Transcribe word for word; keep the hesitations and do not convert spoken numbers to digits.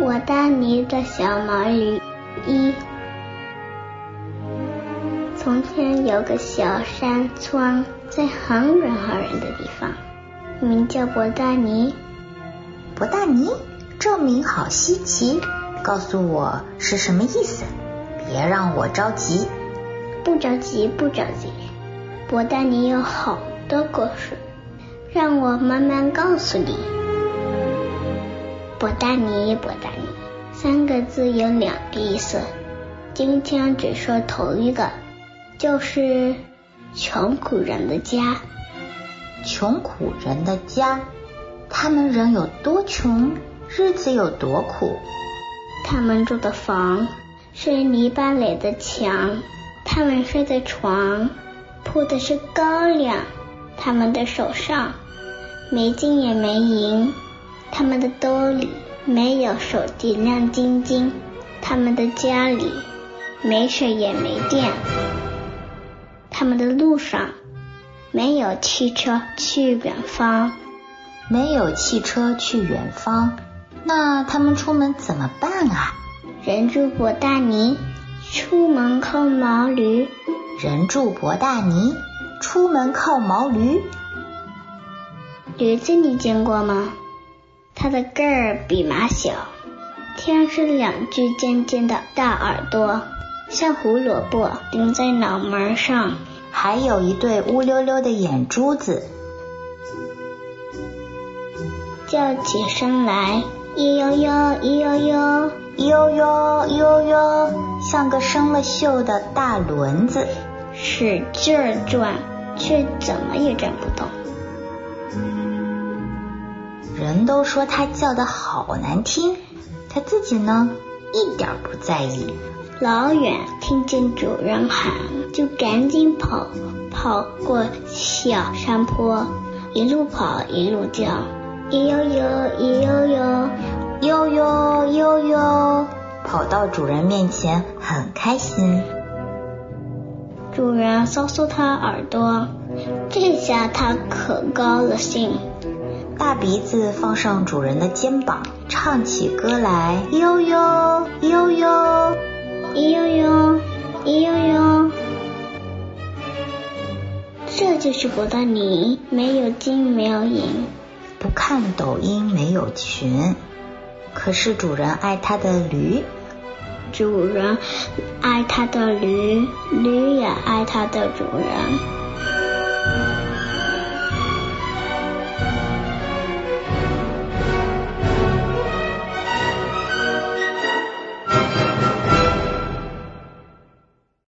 博大尼的小毛驴一。从前有个小山村，在很远很远的地方，名叫博大尼。 博大尼，这名好稀奇，告诉我是什么意思？别让我着急。 不着急，不着急。博大尼有好多故事，让我慢慢告诉你。博大尼，博大尼，三个字有两个意思。今天只说头一个，就是穷苦人的家。 穷苦人的家，他们人有多穷，日子有多苦。 他们住的房是泥巴垒的墙，他们睡的床铺的是高粱，他们的手上没金也没银，他们的兜里没有手提亮晶晶，他们的家里没水也没电，他们的路上没有汽车去远方。 没有汽车去远方，那他们出门怎么办啊？ 人住博大尼，出门靠毛驴。 人住博大尼，出门靠毛驴。 驴子你见过吗？它的个儿比马小，天是两只尖尖的大耳朵，像胡萝卜顶在脑门上， 还有一对乌溜溜的眼珠子。 叫起声来，咿呦呦，咿呦呦， 咿呦呦，咿呦呦，像个生了锈的大轮子， 使劲儿转，却怎么也转不动。 人都说他叫得好难听，他自己呢，一点不在意。 老远听见主人喊，就赶紧跑，跑过小山坡，一路跑一路叫，咿呦呦，咿呦呦， 呦呦呦呦，跑到主人面前很开心。 主人搔搔他耳朵，这下他可高了兴， 大鼻子放上主人的肩膀，唱起歌来，呦呦呦呦， 咿呦呦，咿呦呦。这就是博大尼，没有金没有银， 不看抖音没有群，可是主人爱他的驴， 主人爱他的驴，驴也爱他的主人。